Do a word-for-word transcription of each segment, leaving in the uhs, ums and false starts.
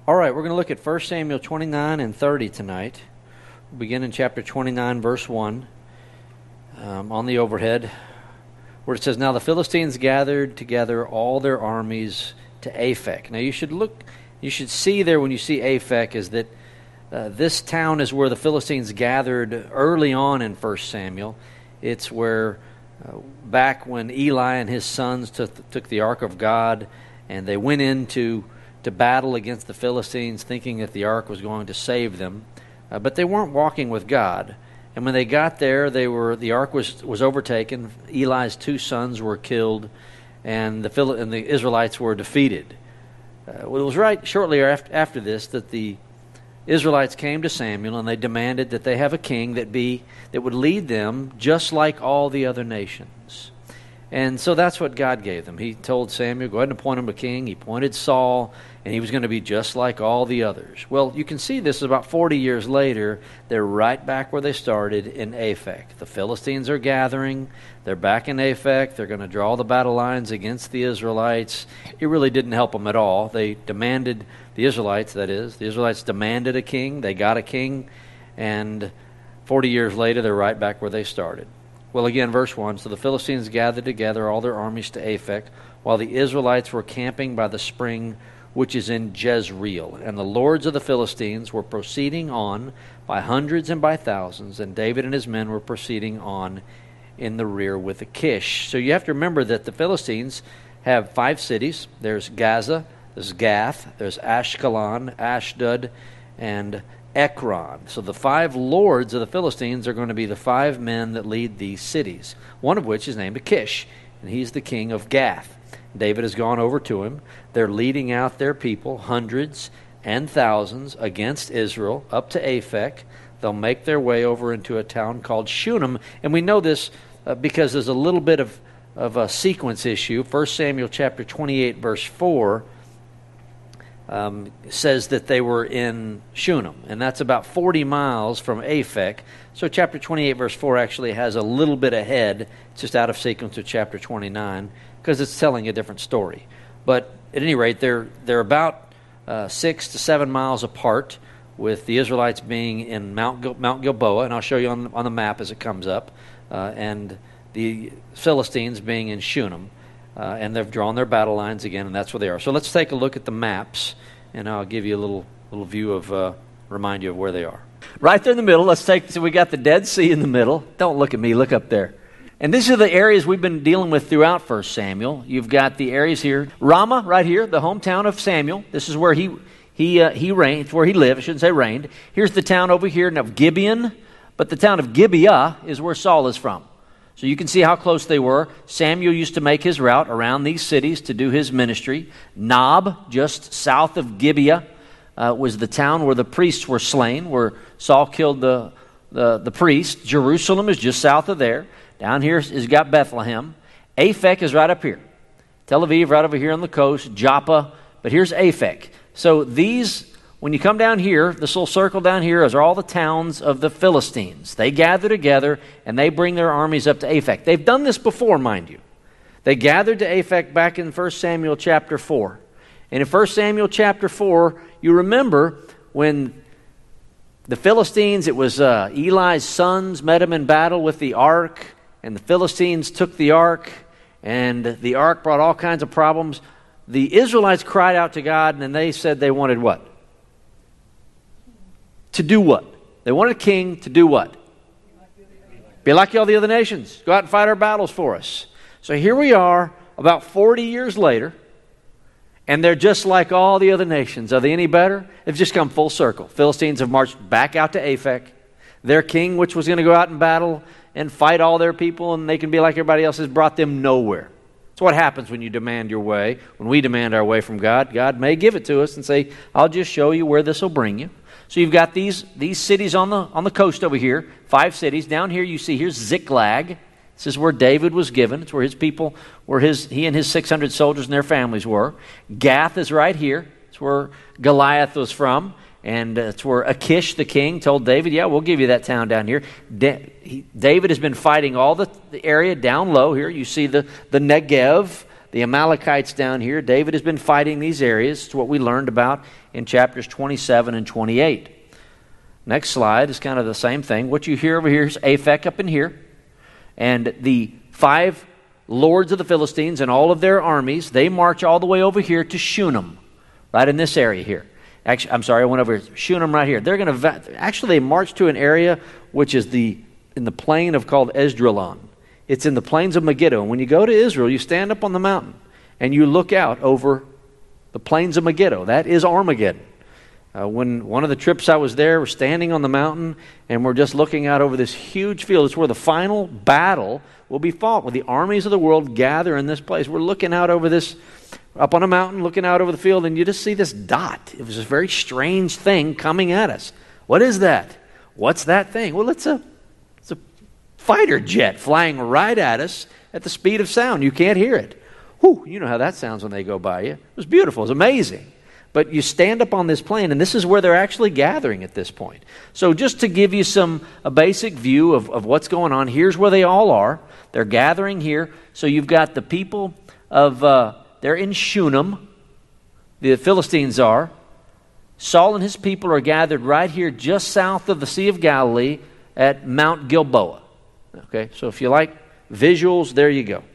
All right, we're going to look at First Samuel twenty-nine and thirty tonight. We'll begin in chapter twenty-nine, verse one, um, on the overhead, where it says, "Now the Philistines gathered together all their armies to Aphek." Now you should look, you should see there when you see Aphek is that uh, this town is where the Philistines gathered early on in First Samuel. It's where uh, back when Eli and his sons took, took the Ark of God and they went into to battle against the Philistines thinking that the ark was going to save them. Uh, but they weren't walking with God. And when they got there, they were the ark was, was overtaken. Eli's two sons were killed, and the Phil- and the Israelites were defeated. Uh, well, it was right shortly after, after this that the Israelites came to Samuel, and they demanded that they have a king that be that would lead them just like all the other nations. And so that's what God gave them. He told Samuel, go ahead and appoint him a king. He appointed Saul, and he was going to be just like all the others. Well, you can see this about forty years later. They're right back where they started in Aphek. The Philistines are gathering. They're back in Aphek. They're going to draw the battle lines against the Israelites. It really didn't help them at all. They demanded, the Israelites, that is, the Israelites demanded a king. They got a king, and forty years later, they're right back where they started. Well, again, verse one, "So the Philistines gathered together all their armies to Aphek, while the Israelites were camping by the spring which is in Jezreel. And the lords of the Philistines were proceeding on by hundreds and by thousands, and David and his men were proceeding on in the rear with Achish." So you have to remember that the Philistines have five cities. There's Gaza, there's Gath, there's Ashkelon, Ashdod, and Ekron. So the five lords of the Philistines are going to be the five men that lead these cities, one of which is named Achish, and he's the king of Gath. David has gone over to him. They're leading out their people, hundreds and thousands, against Israel, up to Aphek. They'll make their way over into a town called Shunem, and we know this uh, because there's a little bit of, of a sequence issue. First Samuel chapter twenty-eight, verse four, Um, says that they were in Shunem, and that's about forty miles from Aphek. So chapter twenty-eight, verse four actually has a little bit ahead. It's just out of sequence with chapter twenty-nine because it's telling a different story. But at any rate, they're they're about uh, six to seven miles apart, with the Israelites being in Mount Gil- Mount Gilboa, and I'll show you on on the map as it comes up, uh, and the Philistines being in Shunem. Uh, and they've drawn their battle lines again, and that's where they are. So let's take a look at the maps, and I'll give you a little little view of, uh, remind you of where they are. Right there in the middle, let's take, so we got the Dead Sea in the middle. Don't look at me, look up there. And these are the areas we've been dealing with throughout First Samuel. You've got the areas here. Ramah, right here, the hometown of Samuel. This is where he he uh, he reigned, it's where he lived. I shouldn't say reigned. Here's the town over here of Gibeon, but the town of Gibeah is where Saul is from. So you can see how close they were. Samuel used to make his route around these cities to do his ministry. Nob, just south of Gibeah, uh, was the town where the priests were slain, where Saul killed the, the, the priests. Jerusalem is just south of there. Down here is got Bethlehem. Aphek is right up here. Tel Aviv right over here on the coast. Joppa, but here's Aphek. So these, when you come down here, this little circle down here is all the towns of the Philistines. They gather together and they bring their armies up to Aphek. They've done this before, mind you. They gathered to Aphek back in First Samuel chapter four. And in First Samuel chapter four, you remember when the Philistines, it was uh, Eli's sons met him in battle with the ark, and the Philistines took the ark, and the ark brought all kinds of problems. The Israelites cried out to God, and they said they wanted what? To do what? They wanted a king to do what? Be like all the other nations. Go out and fight our battles for us. So here we are, about forty years later, and they're just like all the other nations. Are they any better? They've just come full circle. Philistines have marched back out to Aphek. Their king, which was going to go out and battle and fight all their people, and they can be like everybody else, has brought them nowhere. That's what happens when you demand your way. When we demand our way from God, God may give it to us and say, I'll just show you where this will bring you. So you've got these, these cities on the on the coast over here, five cities. Down here you see here's Ziklag. This is where David was given. It's where his people, where his he and his six hundred soldiers and their families were. Gath is right here. It's where Goliath was from. And uh, it's where Achish, the king, told David, yeah, we'll give you that town down here. Da- he, David has been fighting all the, the area down low here. You see the, the Negev, the Amalekites down here. David has been fighting these areas. It's what we learned about in chapters twenty-seven and twenty-eight. Next slide is kind of the same thing. What you hear over here is Aphek up in here. And the five lords of the Philistines and all of their armies, they march all the way over here to Shunem, right in this area here. Actually, I'm sorry, I went over here. Shunem right here. They're going to actually they march to an area which is the in the plain of called Esdraelon. It's in the plains of Megiddo. And when you go to Israel, you stand up on the mountain and you look out over the plains of Megiddo. That is Armageddon. Uh, when one of the trips I was there, we're standing on the mountain and we're just looking out over this huge field. It's where the final battle will be fought, where the armies of the world gather in this place. We're looking out over this, up on a mountain, looking out over the field, and you just see this dot. It was this very strange thing coming at us. What is that? What's that thing? Well, it's a it's a fighter jet flying right at us at the speed of sound. You can't hear it. Whew, you know how that sounds when they go by you. It was beautiful. It was amazing. But you stand up on this plain, and this is where they're actually gathering at this point. So just to give you some a basic view of, of what's going on, here's where they all are. They're gathering here. So you've got the people of, uh, they're in Shunem. The Philistines are. Saul and his people are gathered right here just south of the Sea of Galilee at Mount Gilboa. Okay, so if you like visuals, there you go.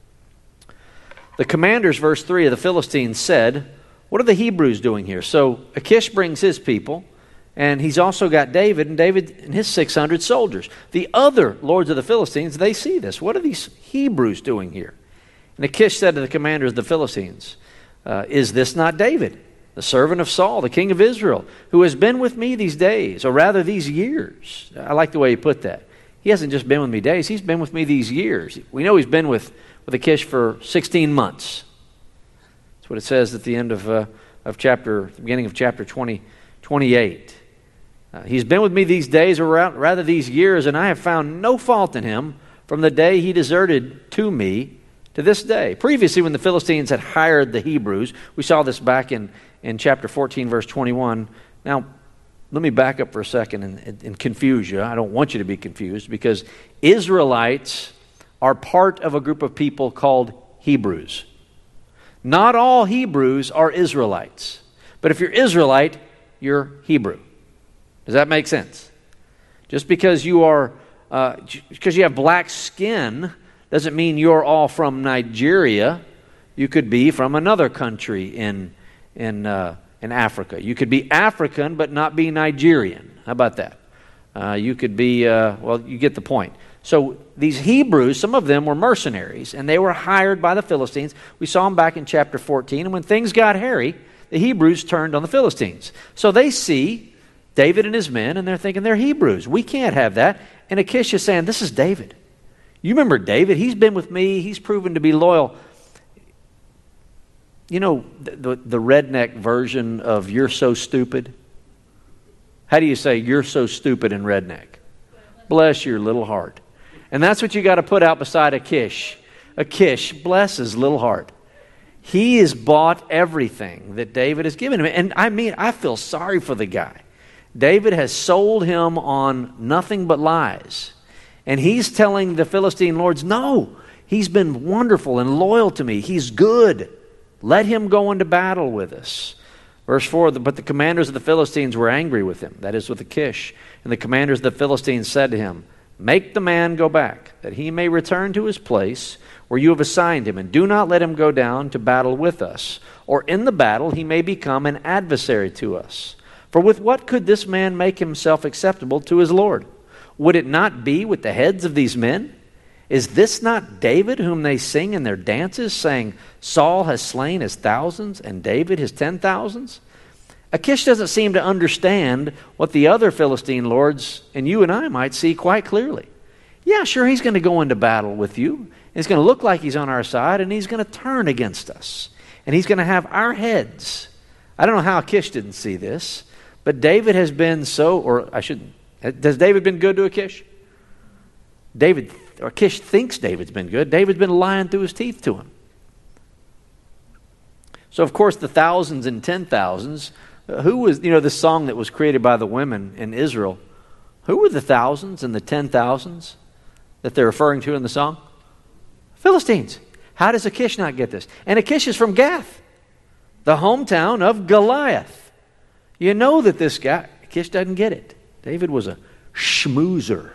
The commanders, verse three of the Philistines said, what are the Hebrews doing here? So Achish brings his people, and he's also got David, and David and his six hundred soldiers. The other lords of the Philistines, they see this. What are these Hebrews doing here? And Achish said to the commanders of the Philistines, uh, is this not David, the servant of Saul, the king of Israel, who has been with me these days, or rather these years? I like the way he put that. He hasn't just been with me days, he's been with me these years. We know he's been with, with Achish for sixteen months. What it says at the end of uh, of chapter, the beginning of chapter twenty, twenty-eight. Uh, He's been with me these days, or rather these years, and I have found no fault in him from the day he deserted to me to this day. Previously, when the Philistines had hired the Hebrews, we saw this back in, in chapter fourteen, verse twenty-one. Now, let me back up for a second and, and, and confuse you. I don't want you to be confused, because Israelites are part of a group of people called Hebrews. Not all Hebrews are Israelites. But if you're Israelite, you're Hebrew. Does that make sense? Just because you are, uh, because you have black skin, doesn't mean you're all from Nigeria. You could be from another country in in uh, in Africa. You could be African but not be Nigerian. How about that? Uh, you could be, uh, well, you get the point. So these Hebrews, some of them were mercenaries, and they were hired by the Philistines. We saw them back in chapter fourteen, and when things got hairy, the Hebrews turned on the Philistines. So they see David and his men, and they're thinking, they're Hebrews. We can't have that. And Achish is saying, this is David. You remember David? He's been with me. He's proven to be loyal. You know, the, the, the redneck version of you're so stupid? How do you say you're so stupid in redneck? Bless your little heart. And that's what you got to put out beside Achish. Achish, bless his little heart. He has bought everything that David has given him. And I mean, I feel sorry for the guy. David has sold him on nothing but lies. And he's telling the Philistine lords, no, he's been wonderful and loyal to me. He's good. Let him go into battle with us. Verse four, but the commanders of the Philistines were angry with him, that is with Achish. And the commanders of the Philistines said to him, make the man go back, that he may return to his place where you have assigned him, and do not let him go down to battle with us, or in the battle he may become an adversary to us. For with what could this man make himself acceptable to his Lord? Would it not be with the heads of these men? Is this not David whom they sing in their dances, saying, Saul has slain his thousands, and David his ten thousands? Achish doesn't seem to understand what the other Philistine lords and you and I might see quite clearly. Yeah, sure, he's going to go into battle with you. He's going to look like he's on our side, and he's going to turn against us. And he's going to have our heads. I don't know how Achish didn't see this, but David has been so, or I shouldn't, has David been good to Achish? David, or Achish thinks David's been good. David's been lying through his teeth to him. So, of course, the thousands and ten thousands, who was, you know, the song that was created by the women in Israel, who were the thousands and the ten thousands that they're referring to in the song? Philistines. How does Achish not get this? And Achish is from Gath, the hometown of Goliath. You know that this guy, Achish doesn't get it. David was a schmoozer.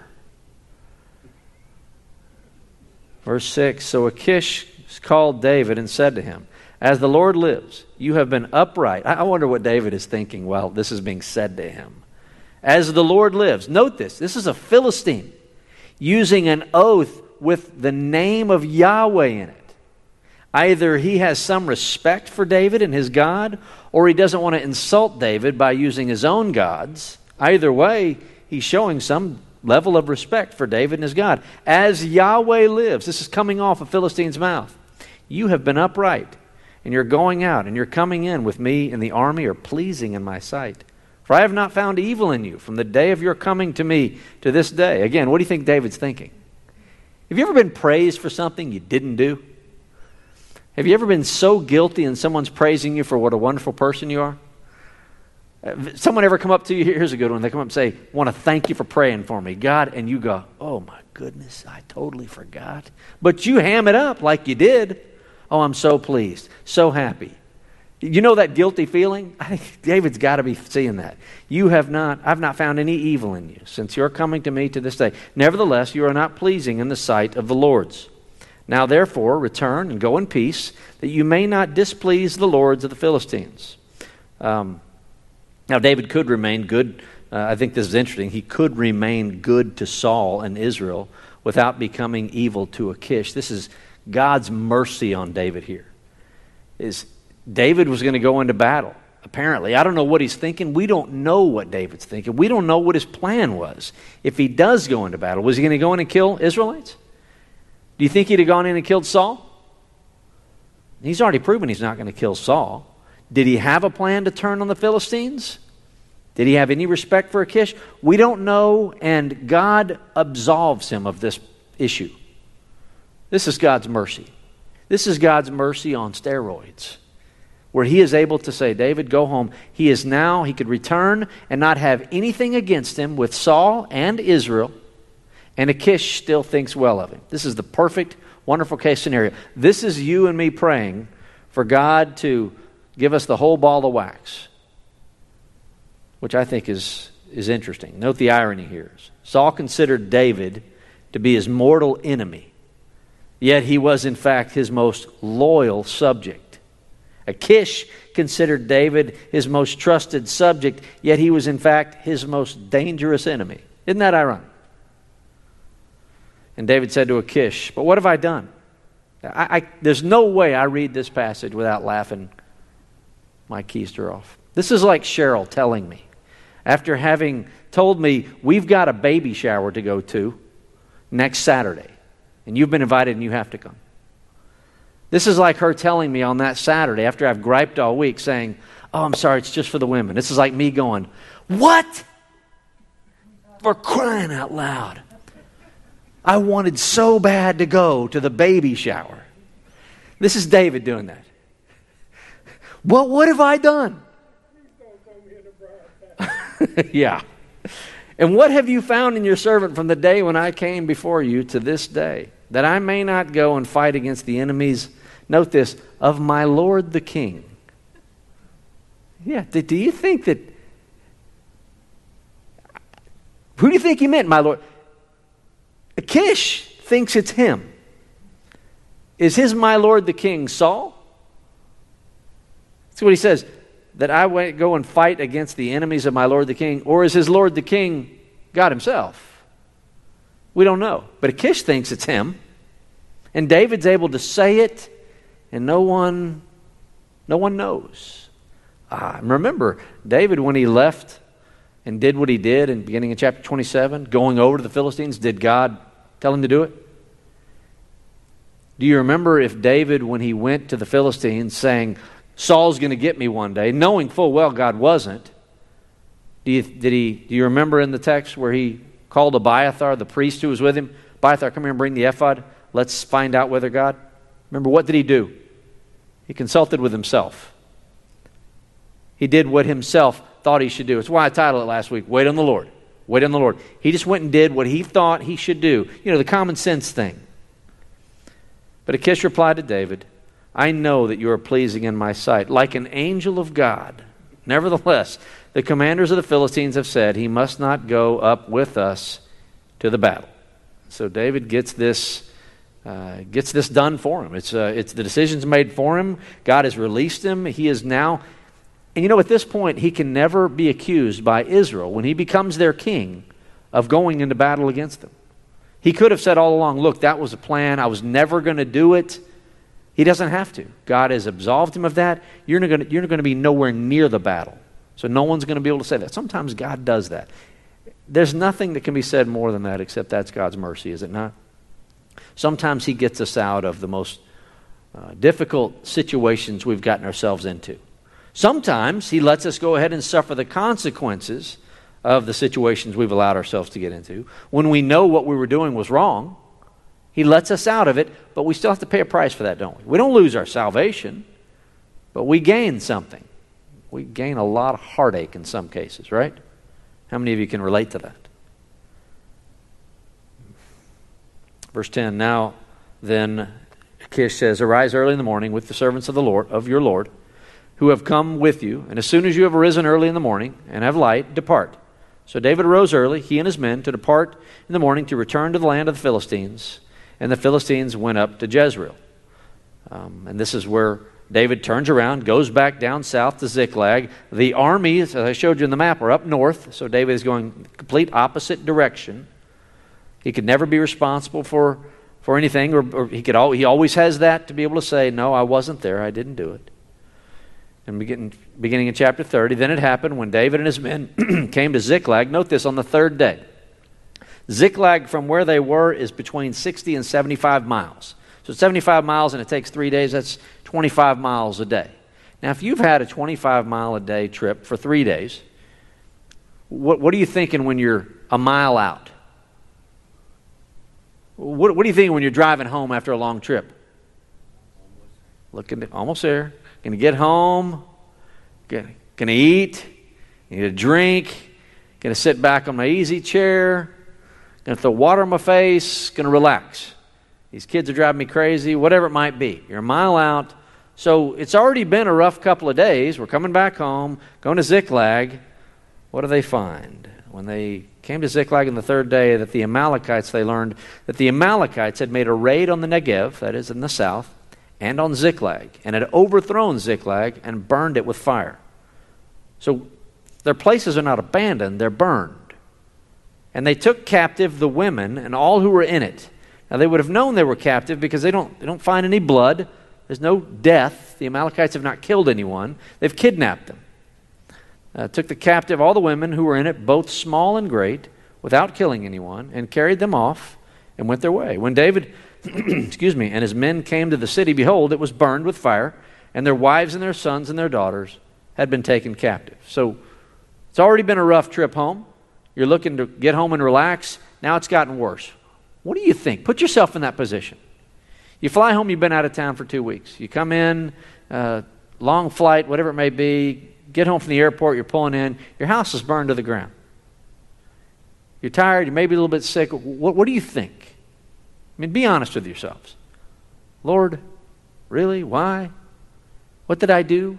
Verse six, so Achish called David and said to him, as the Lord lives, you have been upright. I wonder what David is thinking while this is being said to him. As the Lord lives. Note this. This is a Philistine using an oath with the name of Yahweh in it. Either he has some respect for David and his God, or he doesn't want to insult David by using his own gods. Either way, he's showing some level of respect for David and his God. As Yahweh lives, this is coming off a Philistine's mouth. You have been upright, and you're going out, and you're coming in with me and the army are pleasing in my sight. For I have not found evil in you from the day of your coming to me to this day. Again, what do you think David's thinking? Have you ever been praised for something you didn't do? Have you ever been so guilty and someone's praising you for what a wonderful person you are? Someone ever come up to you, here's a good one, they come up and say, want to thank you for praying for me, God, and you go, oh my goodness, I totally forgot. But you ham it up like you did. Oh, I'm so pleased, so happy. You know that guilty feeling? I think David's got to be seeing that. You have not, I've not found any evil in you since you're coming to me to this day. Nevertheless, you are not pleasing in the sight of the Lord's. Now therefore, return and go in peace, that you may not displease the lords of the Philistines. Um, now David could remain good. Uh, I think this is interesting. He could remain good to Saul and Israel without becoming evil to Achish. This is God's mercy on David here. Is David was going to go into battle, apparently. I don't know what he's thinking. We don't know what David's thinking. We don't know what his plan was. If he does go into battle, was he going to go in and kill Israelites? Do you think he'd have gone in and killed Saul? He's already proven he's not going to kill Saul. Did he have a plan to turn on the Philistines? Did he have any respect for Achish? We don't know, and God absolves him of this issue. This is God's mercy. This is God's mercy on steroids, where he is able to say, David, go home. He is now, he could return and not have anything against him with Saul and Israel, and Achish still thinks well of him. This is the perfect, wonderful case scenario. This is you and me praying for God to give us the whole ball of wax, which I think is, is interesting. Note the irony here. Saul considered David to be his mortal enemy, yet he was in fact his most loyal subject. Achish considered David his most trusted subject, yet he was in fact his most dangerous enemy. Isn't that ironic? And David said to Achish, but what have I done? I, I, there's no way I read this passage without laughing my keister off. This is like Cheryl telling me, after having told me we've got a baby shower to go to next Saturday, and you've been invited and you have to come. This is like her telling me on that Saturday, after I've griped all week, saying, oh, I'm sorry, it's just for the women. This is like me going, what? For crying out loud. I wanted so bad to go to the baby shower. This is David doing that. Well, what have I done? Yeah. And what have you found in your servant from the day when I came before you to this day, that I may not go and fight against the enemies, note this, of my Lord the King? Yeah, do you think that, who do you think he meant, my Lord? Achish thinks it's him. Is his my Lord the King Saul? See what he says, that I won't go and fight against the enemies of my Lord the King, or is his Lord the King God himself? We don't know. But Achish thinks it's him. And David's able to say it, and no one, no one knows. Ah, remember, David, when he left and did what he did in beginning of chapter twenty-seven, going over to the Philistines, did God tell him to do it? Do you remember if David, when he went to the Philistines saying, Saul's going to get me one day, knowing full well God wasn't, do you, did he, do you remember in the text where he called Abiathar, the priest who was with him, Abiathar, come here and bring the ephod. Let's find out whether God. Remember, what did he do? He consulted with himself. He did what himself thought he should do. It's why I titled it last week, Wait on the Lord. Wait on the Lord. He just went and did what he thought he should do. You know, the common sense thing. But Achish replied to David, I know that you are pleasing in my sight, like an angel of God. Nevertheless, the commanders of the Philistines have said, he must not go up with us to the battle. So David gets this uh, gets this done for him. It's uh, it's the decision's made for him. God has released him. He is now, and you know, at this point, he can never be accused by Israel, when he becomes their king, of going into battle against them. He could have said all along, look, that was a plan. I was never going to do it. He doesn't have to. God has absolved him of that. You're not going to, you're not going to be nowhere near the battle. So no one's going to be able to say that. Sometimes God does that. There's nothing that can be said more than that except that's God's mercy, is it not? Sometimes he gets us out of the most uh, difficult situations we've gotten ourselves into. Sometimes he lets us go ahead and suffer the consequences of the situations we've allowed ourselves to get into. When we know what we were doing was wrong, he lets us out of it, but we still have to pay a price for that, don't we? We don't lose our salvation, but we gain something. We gain a lot of heartache in some cases, right? How many of you can relate to that? Verse ten, now then Achish says, arise early in the morning with the servants of the Lord, of your Lord, who have come with you, and as soon as you have arisen early in the morning and have light, depart. So David arose early, he and his men, to depart in the morning to return to the land of the Philistines, and the Philistines went up to Jezreel. Um, and this is where David turns around, goes back down south to Ziklag. The armies, as I showed you in the map, are up north, so David is going complete opposite direction. He could never be responsible for, for anything, or, or he could al- he always has that to be able to say, no, I wasn't there, I didn't do it. And beginning, beginning in chapter thirty, then it happened when David and his men came to Ziklag. Note this, on the third day. Ziklag from where they were is between sixty and seventy-five miles. So it's seventy-five miles and it takes three days. That's twenty-five miles a day. Now, if you've had a twenty-five mile a day trip for three days, what, what are you thinking when you're a mile out? What, what are you thinking when you're driving home after a long trip? Looking, almost there. Going to get home. Going to eat. Need a drink. Going to sit back on my easy chair. Going to throw water on my face. Going to relax. These kids are driving me crazy. Whatever it might be. You're a mile out. So it's already been a rough couple of days. We're coming back home. Going to Ziklag. What do they find? When they came to Ziklag on the third day, that the Amalekites, they learned that the Amalekites had made a raid on the Negev, that is in the south, and on Ziklag, and had overthrown Ziklag and burned it with fire. So their places are not abandoned, they're burned. And they took captive the women and all who were in it. Now they would have known they were captive because they don't, they don't find any blood. There's no death. The Amalekites have not killed anyone. They've kidnapped them. Uh, took the captive all the women who were in it, both small and great, without killing anyone, and carried them off and went their way. When David, excuse me, and his men came to the city, behold, it was burned with fire, and their wives and their sons and their daughters had been taken captive. So it's already been a rough trip home. You're looking to get home and relax. Now it's gotten worse. What do you think? Put yourself in that position. You fly home, you've been out of town for two weeks. You come in, uh, long flight, whatever it may be, get home from the airport, you're pulling in, your house is burned to the ground. You're tired, you may be a little bit sick. What, what do you think? I mean, be honest with yourselves. Lord, really? Why? What did I do?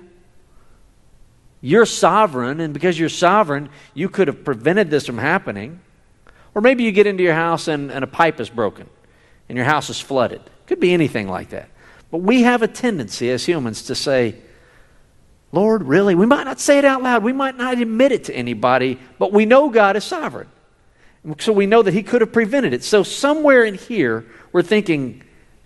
You're sovereign, and because you're sovereign, you could have prevented this from happening. Or maybe you get into your house and, and a pipe is broken, and your house is flooded. Could be anything like that. But we have a tendency as humans to say, Lord, really? We might not say it out loud. We might not admit it to anybody, but we know God is sovereign. So we know that He could have prevented it. So somewhere in here, we're thinking,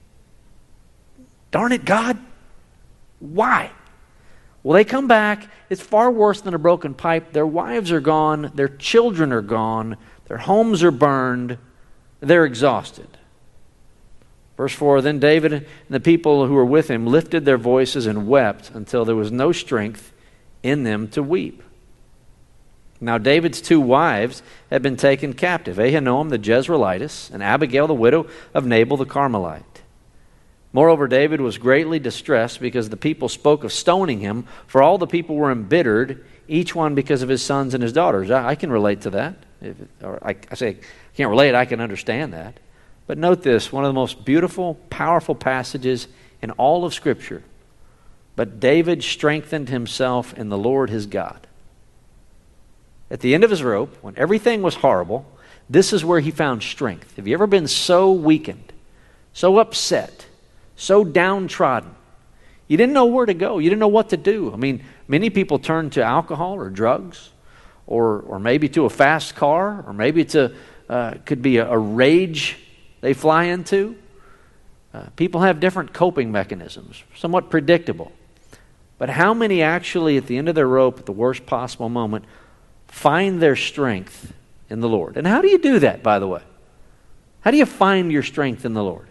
darn it, God, why? Well, they come back. It's far worse than a broken pipe. Their wives are gone. Their children are gone. Their homes are burned. They're exhausted. Verse four, then David and the people who were with him lifted their voices and wept until there was no strength in them to weep. Now David's two wives had been taken captive, Ahinoam the Jezreelitess and Abigail the widow of Nabal the Carmelite. Moreover, David was greatly distressed because the people spoke of stoning him, for all the people were embittered, each one because of his sons and his daughters. I, I can relate to that. If, or I, I say, I can't relate, I can understand that. But note this, one of the most beautiful, powerful passages in all of Scripture. But David strengthened himself in the Lord his God. At the end of his rope, when everything was horrible, this is where he found strength. Have you ever been so weakened, so upset, so downtrodden? You didn't know where to go. You didn't know what to do. I mean, many people turn to alcohol or drugs, or or maybe to a fast car, or maybe to uh, could be a, a rage they fly into. Uh, people have different coping mechanisms, somewhat predictable. But how many actually, at the end of their rope, at the worst possible moment, find their strength in the Lord? And how do you do that, by the way? How do you find your strength in the Lord?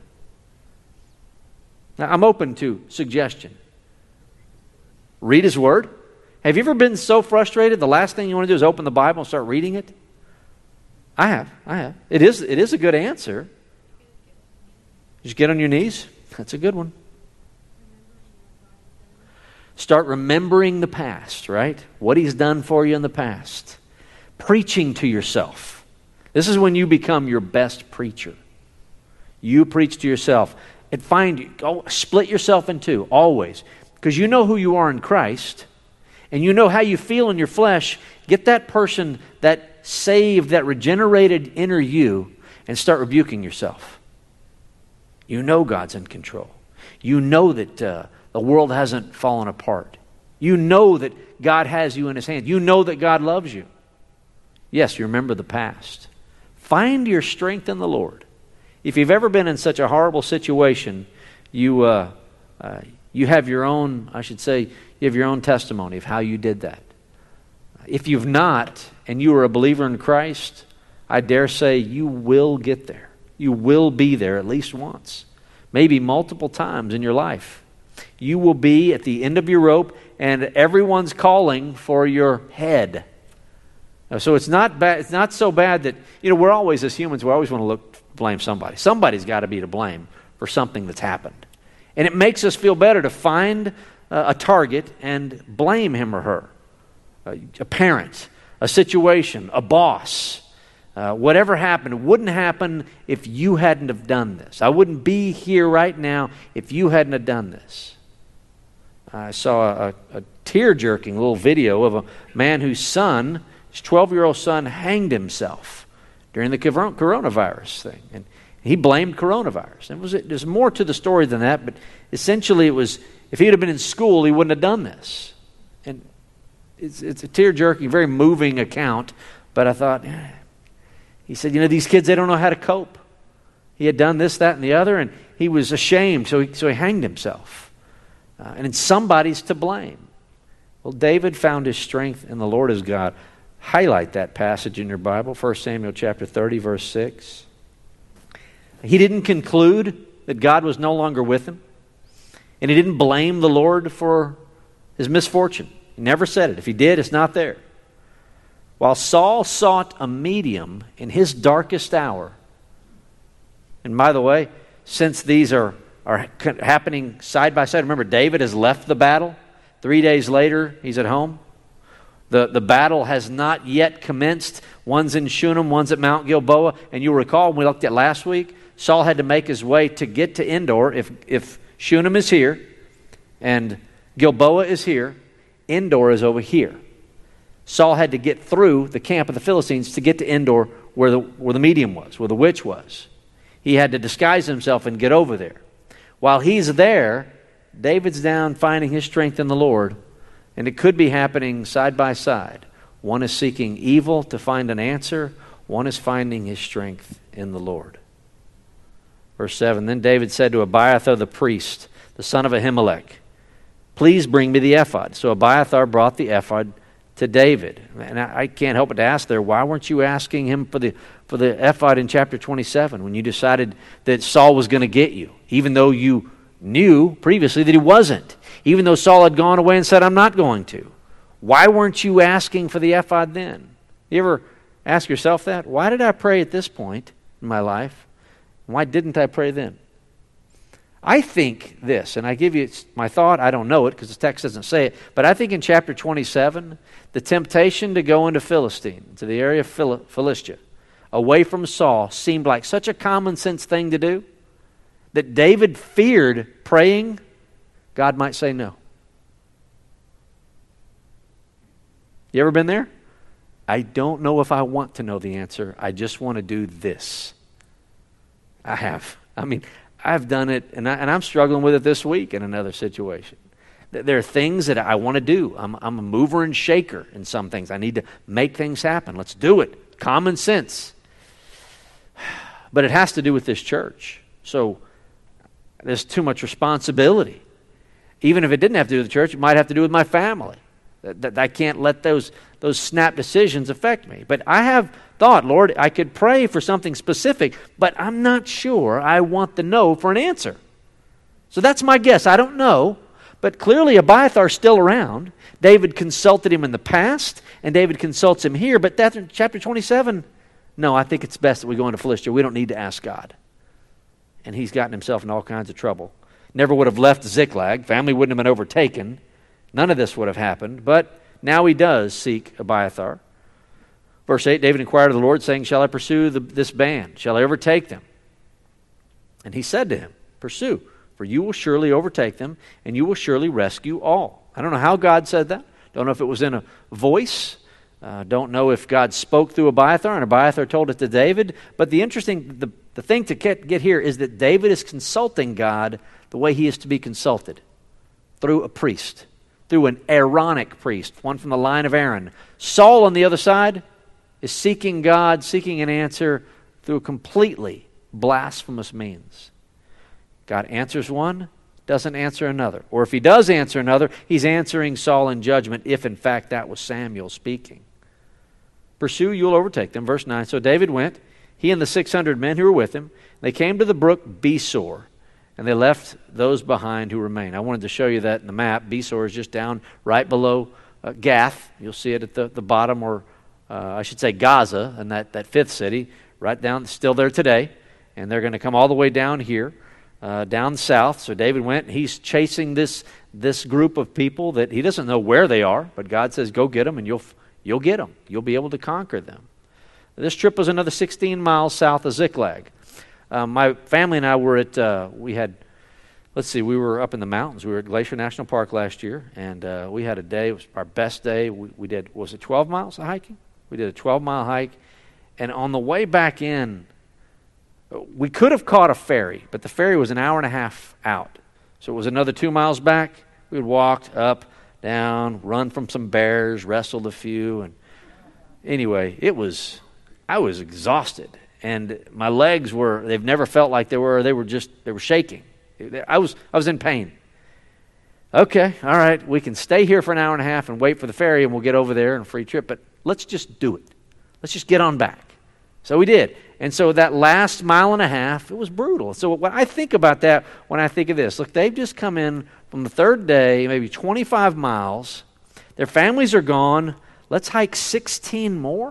Now, I'm open to suggestion. Read His Word. Have you ever been so frustrated the last thing you want to do is open the Bible and start reading it? I have. I have. It is, it is a good answer. Just get on your knees. That's a good one. Start remembering the past, right? What He's done for you in the past. Preaching to yourself. This is when you become your best preacher. You preach to yourself. And find you. Go, split yourself in two, always. Because you know who you are in Christ. And you know how you feel in your flesh. Get that person, that saved, that regenerated inner you, and start rebuking yourself. You know God's in control. You know that uh, the world hasn't fallen apart. You know that God has you in His hand. You know that God loves you. Yes, you remember the past. Find your strength in the Lord. If you've ever been in such a horrible situation, you uh, uh, you have your own, I should say, you have your own testimony of how you did that. If you've not, and you are a believer in Christ, I dare say you will get there. You will be there at least once, maybe multiple times in your life. You will be at the end of your rope, and everyone's calling for your head. So it's not bad. It's not so bad that, you know, we're always, as humans, we always want to look blame somebody. Somebody's got to be to blame for something that's happened. And it makes us feel better to find uh, a target and blame him or her. Uh, a parent, a situation, a boss, uh, whatever happened wouldn't happen if you hadn't have done this. I wouldn't be here right now if you hadn't have done this. I saw a, a tear-jerking little video of a man whose son, his twelve-year-old son, hanged himself during the coronavirus thing. And he blamed coronavirus. And it was, there's more to the story than that, but essentially it was, if he had been in school, he wouldn't have done this. And it's, it's a tear-jerking, very moving account, but I thought, eh. He said, you know, these kids, they don't know how to cope. He had done this, that, and the other, and he was ashamed, so he, so he hanged himself. Uh, and somebody's to blame. Well, David found his strength in the Lord his God. Highlight that passage in your Bible, First Samuel chapter thirty, verse six. He didn't conclude that God was no longer with him, and he didn't blame the Lord for his misfortune. He never said it. If he did, it's not there. While Saul sought a medium in his darkest hour, and by the way, since these are, are happening side by side, remember David has left the battle. Three days later, he's at home. The, the battle has not yet commenced. One's in Shunem, one's at Mount Gilboa. And you'll recall when we looked at last week, Saul had to make his way to get to Endor. If, if Shunem is here and Gilboa is here, Endor is over here. Saul had to get through the camp of the Philistines to get to Endor where the, where the medium was, where the witch was. He had to disguise himself and get over there. While he's there, David's down finding his strength in the Lord. And it could be happening side by side. One is seeking evil to find an answer. One is finding his strength in the Lord. Verse seven, then David said to Abiathar the priest, the son of Ahimelech, please bring me the ephod. So Abiathar brought the ephod to David. And I, I can't help but to ask there, why weren't you asking him for the, for the ephod in chapter twenty-seven when you decided that Saul was going to get you, even though you knew previously that he wasn't? Even though Saul had gone away and said, I'm not going to. Why weren't you asking for the ephod then? You ever ask yourself that? Why did I pray at this point in my life? Why didn't I pray then? I think this, and I give you my thought, I don't know it because the text doesn't say it, but I think in chapter twenty-seven, the temptation to go into Philistine, to the area of Phil- Philistia, away from Saul seemed like such a common sense thing to do that David feared praying God might say no. You ever been there? I don't know if I want to know the answer. I just want to do this. I have. I mean, I've done it, and, I, and I'm struggling with it this week in another situation. There are things that I want to do. I'm, I'm a mover and shaker in some things. I need to make things happen. Let's do it. Common sense. But it has to do with this church. So there's too much responsibility. Even if it didn't have to do with the church, it might have to do with my family. That, that I can't let those those snap decisions affect me. But I have thought, Lord, I could pray for something specific, but I'm not sure I want the no for an answer. So that's my guess. I don't know. But clearly Abiathar's still around. David consulted him in the past, and David consults him here. But that in chapter twenty-seven, no, I think it's best that we go into Philistia. We don't need to ask God. And he's gotten himself in all kinds of trouble. Never would have left Ziklag. Family wouldn't have been overtaken. None of this would have happened. But now he does seek Abiathar. Verse eight, David inquired of the Lord, saying, shall I pursue the, this band? Shall I overtake them? And he said to him, pursue, for you will surely overtake them, and you will surely rescue all. I don't know how God said that. Don't know if it was in a voice. Uh, don't know if God spoke through Abiathar, and Abiathar told it to David. But the interesting, the, the thing to get, get here is that David is consulting God the way he is to be consulted, through a priest, through an Aaronic priest, one from the line of Aaron. Saul, on the other side, is seeking God, seeking an answer through a completely blasphemous means. God answers one, doesn't answer another. Or if he does answer another, he's answering Saul in judgment, if in fact that was Samuel speaking. Pursue, you'll overtake them. Verse nine, so David went, he and the six hundred men who were with him. They came to the brook Besor, and they left those behind who remained. I wanted to show you that in the map. Besor is just down right below uh, Gath. You'll see it at the, the bottom, or uh, I should say Gaza, and that, that fifth city, right down, still there today. And they're going to come all the way down here, uh, down south. So David went, and he's chasing this, this group of people that he doesn't know where they are, but God says, go get them, and you'll, you'll get them. You'll be able to conquer them. This trip was another sixteen miles south of Ziklag. Um, my family and I were at, uh, we had, let's see, we were up in the mountains. We were at Glacier National Park last year, and uh, we had a day, it was our best day. We, we did, was it twelve miles of hiking? We did a twelve-mile hike, and on the way back in, we could have caught a ferry, but the ferry was an hour and a half out. So it was another two miles back. We had walked up, down, run from some bears, wrestled a few, and anyway, it was, I was exhausted. And my legs were, they've never felt like they were, they were just, they were shaking. I was I was in pain. Okay, all right, we can stay here for an hour and a half and wait for the ferry, and we'll get over there on a free trip, but let's just do it. Let's just get on back. So we did. And so that last mile and a half, it was brutal. So when I think about that, when I think of this, look, they've just come in from the third day, maybe twenty-five miles. Their families are gone. Let's hike sixteen more?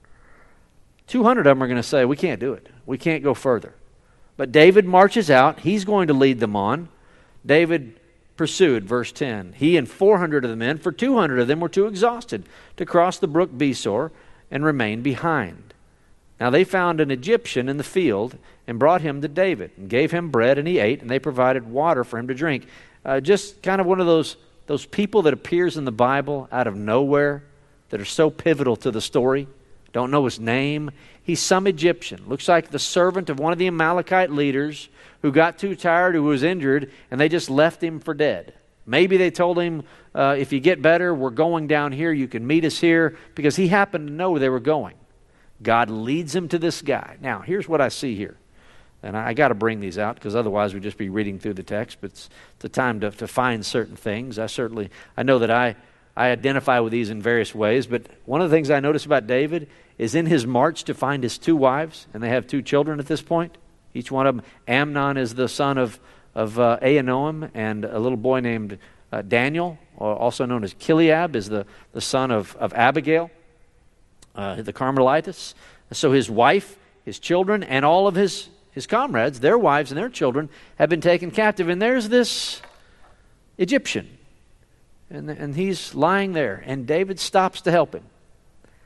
two hundred of them are going to say, we can't do it. We can't go further. But David marches out. He's going to lead them on. David pursued, verse ten. He and four hundred of the men, for two hundred of them were too exhausted to cross the brook Besor and remain behind. Now they found an Egyptian in the field and brought him to David and gave him bread, and he ate, and they provided water for him to drink. Uh, just kind of one of those, those people that appears in the Bible out of nowhere that are so pivotal to the story. Don't know his name. He's some Egyptian. Looks like the servant of one of the Amalekite leaders who got too tired, who was injured, and they just left him for dead. Maybe they told him, uh, if you get better, we're going down here. You can meet us here, because he happened to know where they were going. God leads him to this guy. Now, here's what I see here. And I, I got to bring these out, because otherwise we'd just be reading through the text. But it's the time to, to find certain things. I certainly, I know that I... I identify with these in various ways, but one of the things I notice about David is in his march to find his two wives, and they have two children at this point. Each one of them, Amnon is the son of, of uh, Ahinoam, and a little boy named uh, Daniel, or also known as Kileab, is the, the son of, of Abigail, uh, the Carmelitess. So his wife, his children, and all of his, his comrades, their wives and their children, have been taken captive. And there's this Egyptian. And, and he's lying there, and David stops to help him.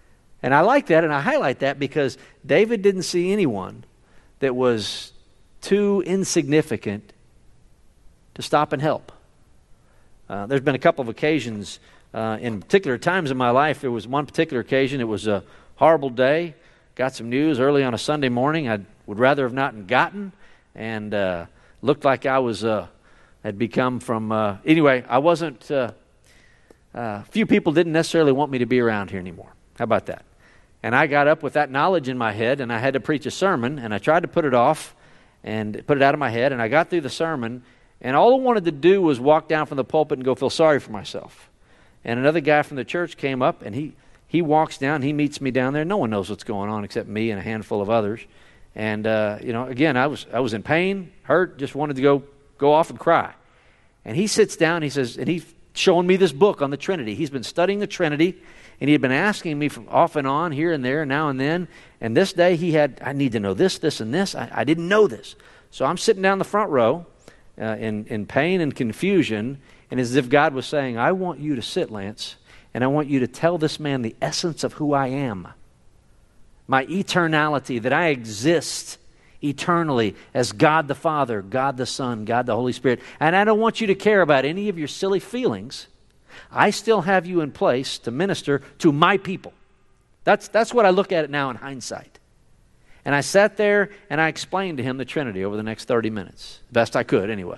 And I like that, and I highlight that because David didn't see anyone that was too insignificant to stop and help. Uh, there's been a couple of occasions uh, in particular times in my life. There was one particular occasion. It was a horrible day. Got some news early on a Sunday morning I would rather have not gotten, and uh, looked like I was uh, had become from uh, anyway. I wasn't. Uh, uh, few people didn't necessarily want me to be around here anymore. How about that? And I got up with that knowledge in my head, and I had to preach a sermon, and I tried to put it off and put it out of my head, and I got through the sermon, and all I wanted to do was walk down from the pulpit and go feel sorry for myself. And another guy from the church came up, and he. He walks down, he meets me down there. No one knows what's going on except me and a handful of others. And, uh, you know, again, I was I was in pain, hurt, just wanted to go go off and cry. And he sits down, he says, and he's showing me this book on the Trinity. He's been studying the Trinity, and he had been asking me from off and on, here and there, now and then. And this day he had, I need to know this, this, and this. I, I didn't know this. So I'm sitting down the front row uh, in, in pain and confusion, and as if God was saying, I want you to sit, Lance, and I want you to tell this man the essence of who I am. My eternality, that I exist eternally as God the Father, God the Son, God the Holy Spirit. And I don't want you to care about any of your silly feelings. I still have you in place to minister to my people. That's, that's what I look at it now in hindsight. And I sat there and I explained to him the Trinity over the next thirty minutes. Best I could, anyway.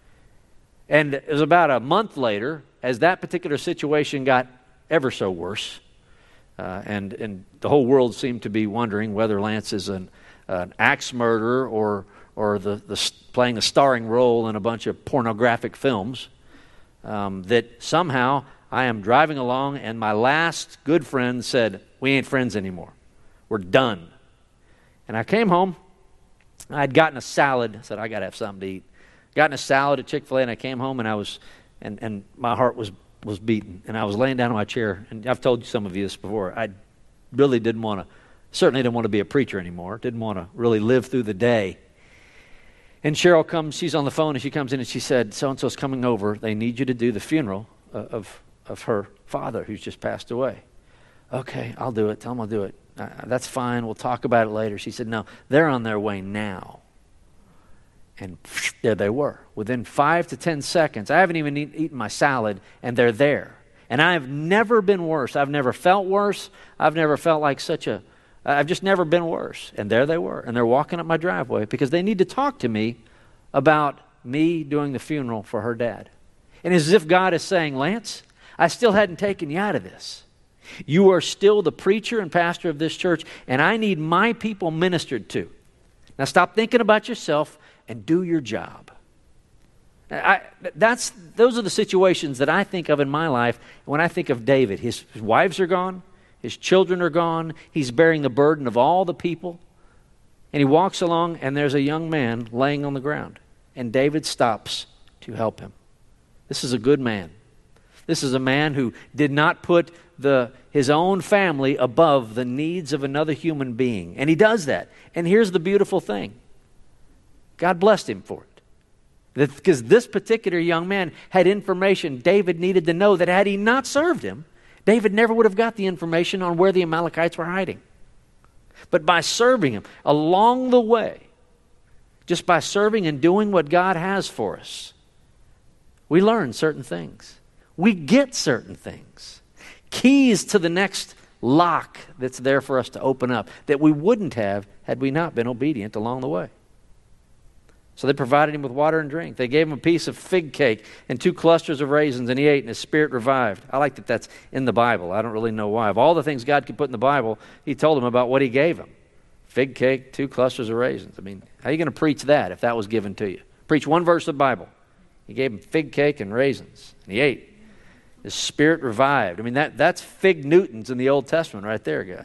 And it was about a month later, as that particular situation got ever so worse, uh, and and the whole world seemed to be wondering whether Lance is an, an axe murderer or or the, the playing a starring role in a bunch of pornographic films. Um, that somehow I am driving along, and my last good friend said, "We ain't friends anymore. We're done." And I came home. I'd gotten a salad. I said, "I got to have something to eat." Gotten a salad at Chick-fil-A, and I came home, and I was, and and my heart was. was beaten, and I was laying down in my chair, and I've told you some of you this before. I really didn't want to, certainly didn't want to be a preacher anymore, didn't want to really live through the day. And Cheryl comes, she's on the phone, and she comes in and she said, so-and-so's coming over. They need you to do the funeral of, of her father who's just passed away. Okay, I'll do it. Tell them I'll do it. Uh, that's fine. We'll talk about it later. She said, no, they're on their way now. And there they were. Within five to ten seconds, I haven't even eat, eaten my salad, and they're there. And I've never been worse. I've never felt worse. I've never felt like such a, I've just never been worse. And there they were. And they're walking up my driveway because they need to talk to me about me doing the funeral for her dad. And it's as if God is saying, Lance, I still hadn't taken you out of this. You are still the preacher and pastor of this church, and I need my people ministered to. Now stop thinking about yourself and do your job. I, that's, those are the situations that I think of in my life when I think of David. His, his wives are gone. His children are gone. He's bearing the burden of all the people. And he walks along, and there's a young man laying on the ground. And David stops to help him. This is a good man. This is a man who did not put the his own family above the needs of another human being. And he does that. And here's the beautiful thing. God blessed him for it. Because this particular young man had information David needed to know that had he not served him, David never would have got the information on where the Amalekites were hiding. But by serving him along the way, just by serving and doing what God has for us, we learn certain things. We get certain things. Keys to the next lock that's there for us to open up that we wouldn't have had we not been obedient along the way. So they provided him with water and drink. They gave him a piece of fig cake and two clusters of raisins, and he ate, and his spirit revived. I like that that's in the Bible. I don't really know why. Of all the things God could put in the Bible, he told him about what he gave him. Fig cake, two clusters of raisins. I mean, how are you going to preach that if that was given to you? Preach one verse of the Bible. He gave him fig cake and raisins, and he ate. His spirit revived. I mean, that that's Fig Newtons in the Old Testament right there, guys.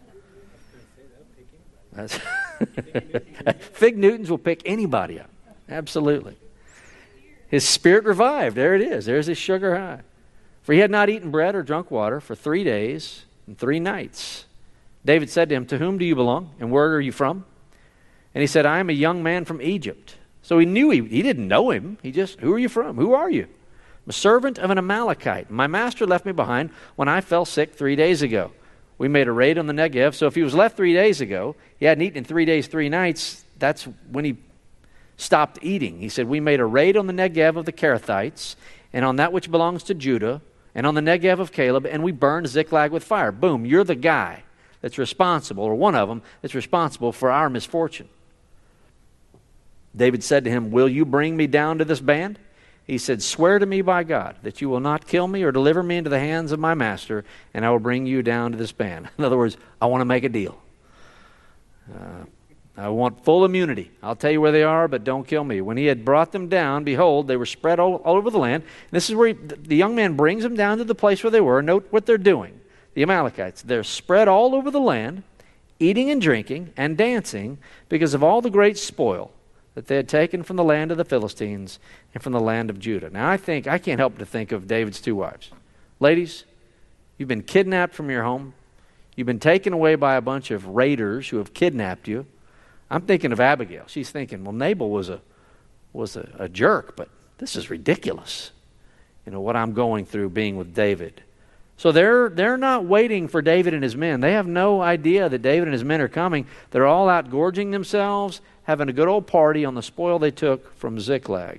That's Fig Newtons will pick anybody up. Absolutely. His spirit revived. There it is. There's his sugar high. For he had not eaten bread or drunk water for three days and three nights. David said to him, to whom do you belong, and where are you from? And he said, I am a young man from Egypt. So he knew, he, he didn't know him. He just, who are you from? Who are you? I'm a servant of an Amalekite. My master left me behind when I fell sick three days ago. We made a raid on the Negev. So if he was left three days ago, he hadn't eaten in three days, three nights, that's when he stopped eating. He said, we made a raid on the Negev of the Kerethites, and on that which belongs to Judah, and on the Negev of Caleb, and we burned Ziklag with fire. Boom, you're the guy that's responsible, or one of them that's responsible for our misfortune. David said to him, will you bring me down to this band? He said, swear to me by God that you will not kill me or deliver me into the hands of my master, and I will bring you down to this band. In other words, I want to make a deal. Uh, I want full immunity. I'll tell you where they are, but don't kill me. When he had brought them down, behold, they were spread all, all over the land. This is where he, the young man brings them down to the place where they were. Note what they're doing. The Amalekites, they're spread all over the land, eating and drinking and dancing because of all the great spoil that they had taken from the land of the Philistines and from the land of Judah. Now, I think, I can't help but to think of David's two wives. Ladies, you've been kidnapped from your home. You've been taken away by a bunch of raiders who have kidnapped you. I'm thinking of Abigail. She's thinking, well, Nabal was a was a, a jerk, but this is ridiculous. You know, what I'm going through being with David. So they're they're not waiting for David and his men. They have no idea that David and his men are coming. They're all out gorging themselves, having a good old party on the spoil they took from Ziklag.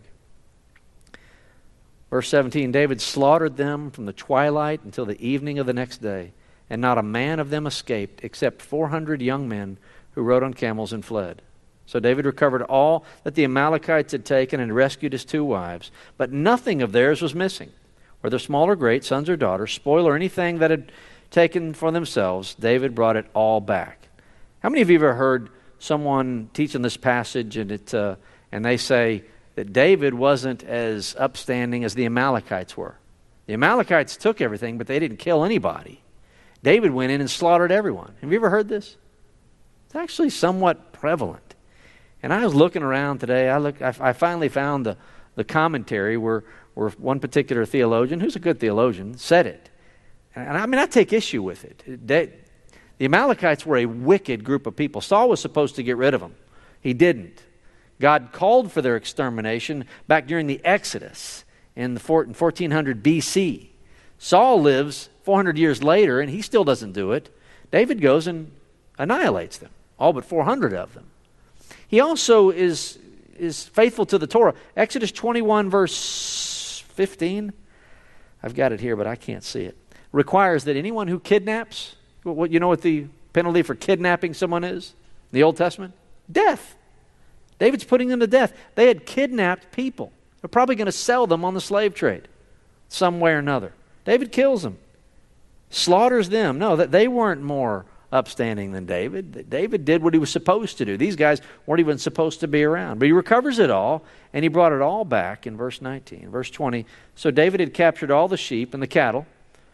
Verse seventeen, David slaughtered them from the twilight until the evening of the next day, and not a man of them escaped, except four hundred young men who rode on camels and fled. So David recovered all that the Amalekites had taken and rescued his two wives, but nothing of theirs was missing. Whether small or great, sons or daughters, spoil or anything that had taken for themselves, David brought it all back. How many of you have ever heard someone teaching this passage and it uh, and they say that David wasn't as upstanding as the Amalekites were? The Amalekites took everything, but they didn't kill anybody. David went in and slaughtered everyone. Have you ever heard this? It's actually somewhat prevalent. And I was looking around today. I look. I, I finally found the, the commentary where, where one particular theologian, who's a good theologian, said it. And I mean, I take issue with it. They, the Amalekites were a wicked group of people. Saul was supposed to get rid of them. He didn't. God called for their extermination back during the Exodus in, the four, in fourteen hundred B C. Saul lives four hundred years later, and he still doesn't do it. David goes and annihilates them. All but four hundred of them. He also is, is faithful to the Torah. Exodus twenty-one, verse fifteen, I've got it here, but I can't see it, requires that anyone who kidnaps, what you know what the penalty for kidnapping someone is in the Old Testament? Death. David's putting them to death. They had kidnapped people. They're probably going to sell them on the slave trade some way or another. David kills them, slaughters them. No, that they weren't more upstanding than David. David did what he was supposed to do. These guys weren't even supposed to be around. But he recovers it all, and he brought it all back in verse nineteen. Verse twenty, so David had captured all the sheep and the cattle,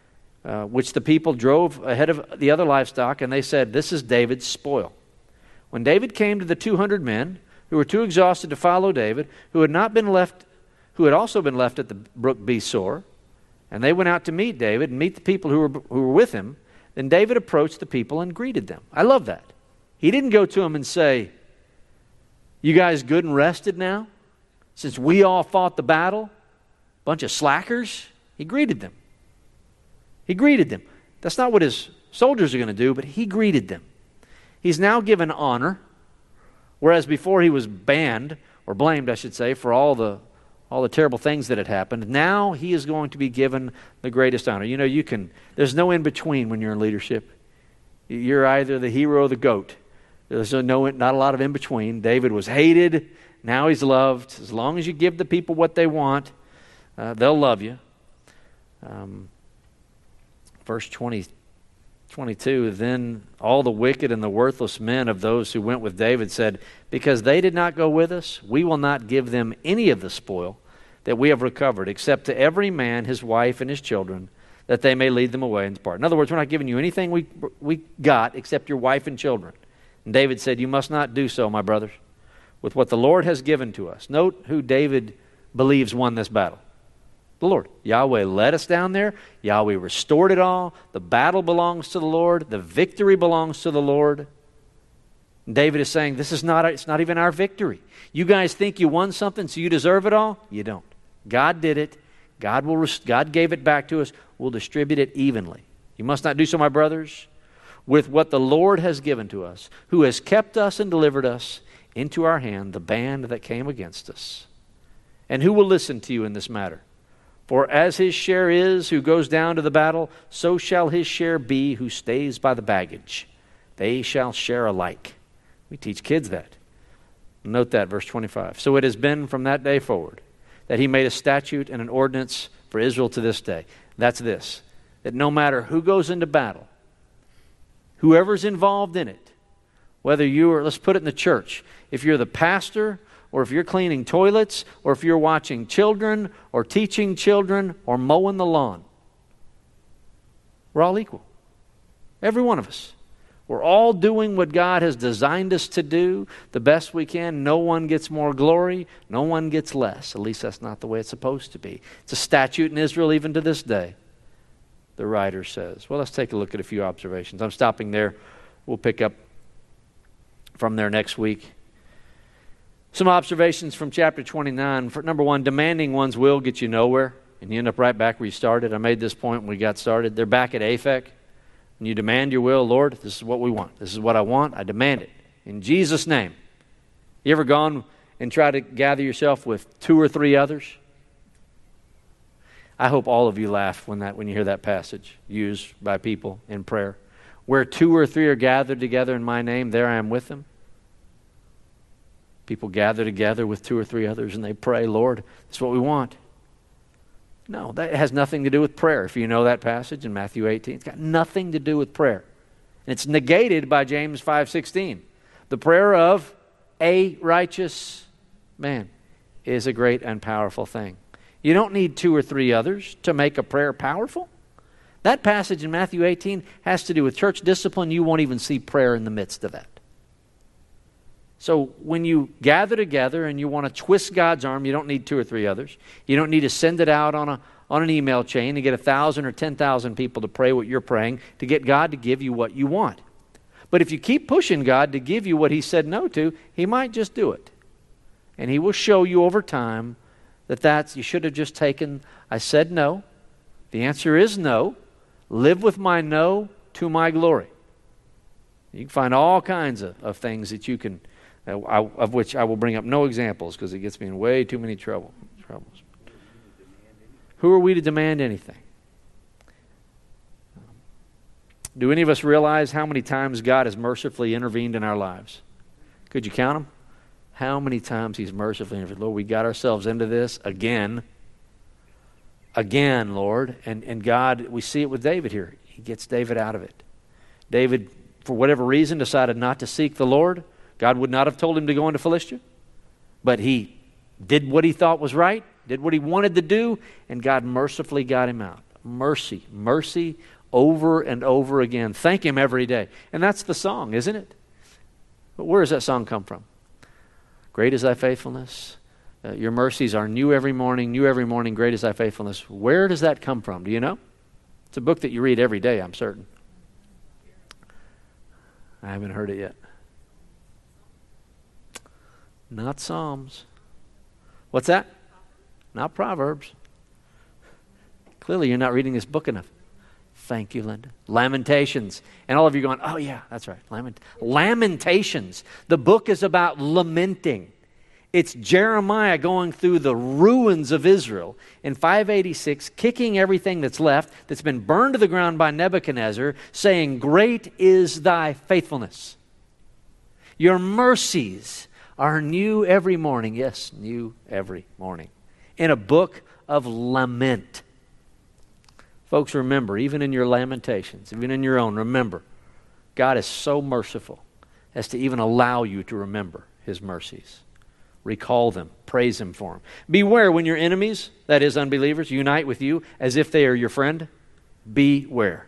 uh, which the people drove ahead of the other livestock, and they said, this is David's spoil. When David came to the two hundred men who were too exhausted to follow David, who had not been left, who had also been left at the brook Besor, and they went out to meet David and meet the people who were who were with him, then David approached the people and greeted them. I love that. He didn't go to them and say, you guys good and rested now? Since we all fought the battle? Bunch of slackers? He greeted them. He greeted them. That's not what his soldiers are going to do, but he greeted them. He's now given honor, whereas before he was banned, or blamed, I should say, for all the all the terrible things that had happened. Now he is going to be given the greatest honor. You know, you can, there's no in between when you're in leadership. You're either the hero or the goat. There's no, not a lot of in between. David was hated. Now he's loved. As long as you give the people what they want, uh, they'll love you. Um, verse twenty, twenty-two, then all the wicked and the worthless men of those who went with David said, because they did not go with us, we will not give them any of the spoil that we have recovered, except to every man his wife and his children, that they may lead them away and depart. In other words, we're not giving you anything we we got except your wife and children. And David said, you must not do so, my brothers, with what the Lord has given to us. Note who David believes won this battle. The Lord. Yahweh led us down there. Yahweh restored it all. The battle belongs to the Lord. The victory belongs to the Lord. And David is saying, this is not, it's not even our victory. You guys think you won something, so you deserve it all? You don't. God did it. God will. God gave it back to us. We'll distribute it evenly. You must not do so, my brothers. with what the Lord has given to us, who has kept us and delivered us into our hand, the band that came against us. And who will listen to you in this matter? For as his share is who goes down to the battle, so shall his share be who stays by the baggage. They shall share alike. We teach kids that. Note that, verse twenty-five. So it has been from that day forward that he made a statute and an ordinance for Israel to this day. That's this, that no matter who goes into battle, whoever's involved in it, whether you are, let's put it in the church, if you're the pastor, or if you're cleaning toilets, or if you're watching children, or teaching children, or mowing the lawn, we're all equal. Every one of us. We're all doing what God has designed us to do the best we can. No one gets more glory. No one gets less. At least that's not the way it's supposed to be. It's a statute in Israel even to this day, the writer says. Well, let's take a look at a few observations. I'm stopping there. We'll pick up from there next week. Some observations from chapter twenty-nine. For, number one, demanding one's will gets you nowhere, and you end up right back where you started. I made this point when we got started. They're back at Aphek. And you demand your will, Lord, this is what we want. This is what I want. I demand it. In Jesus' name. You ever gone and tried to gather yourself with two or three others? I hope all of you laugh when that when you hear that passage used by people in prayer. Where two or three are gathered together in my name, there I am with them. People gather together with two or three others and they pray, Lord, this is what we want. No, that has nothing to do with prayer. If you know that passage in Matthew eighteen, it's got nothing to do with prayer. And it's negated by James five sixteen. The prayer of a righteous man is a great and powerful thing. You don't need two or three others to make a prayer powerful. That passage in Matthew eighteen has to do with church discipline. You won't even see prayer in the midst of that. So when you gather together and you want to twist God's arm, you don't need two or three others. You don't need to send it out on a on an email chain to get a thousand or ten thousand people to pray what you're praying to get God to give you what you want. But if you keep pushing God to give you what He said no to, He might just do it. And He will show you over time that that's, you should have just taken, I said no. The answer is no. Live with my no to my glory. You can find all kinds of, of things that you can Uh, I, of which I will bring up no examples because it gets me in way too many trouble, troubles. Who are we to demand anything? Do any of us realize how many times God has mercifully intervened in our lives? Could you count them? How many times He's mercifully intervened? Lord, we got ourselves into this again. Again, Lord. And, and God, we see it with David here. He gets David out of it. David, for whatever reason, decided not to seek the Lord. God would not have told him to go into Philistia, but he did what he thought was right, did what he wanted to do, and God mercifully got him out. Mercy, mercy over and over again. Thank Him every day. And that's the song, isn't it? But where does that song come from? Great is thy faithfulness. Uh, your mercies are new every morning, new every morning, great is thy faithfulness. Where does that come from? Do you know? It's a book that you read every day, I'm certain. I haven't heard it yet. Not Psalms. What's that? Not Proverbs. Clearly you're not reading this book enough. Thank you, Linda. Lamentations. And all of you going, oh yeah, that's right. Lament- Lamentations. The book is about lamenting. It's Jeremiah going through the ruins of Israel in five eighty-six, kicking everything that's left, that's been burned to the ground by Nebuchadnezzar, saying, great is thy faithfulness. Your mercies are new every morning. Yes, new every morning. In a book of lament. Folks, remember, even in your lamentations, even in your own, remember, God is so merciful as to even allow you to remember His mercies. Recall them. Praise Him for them. Beware when your enemies, that is unbelievers, unite with you as if they are your friend. Beware.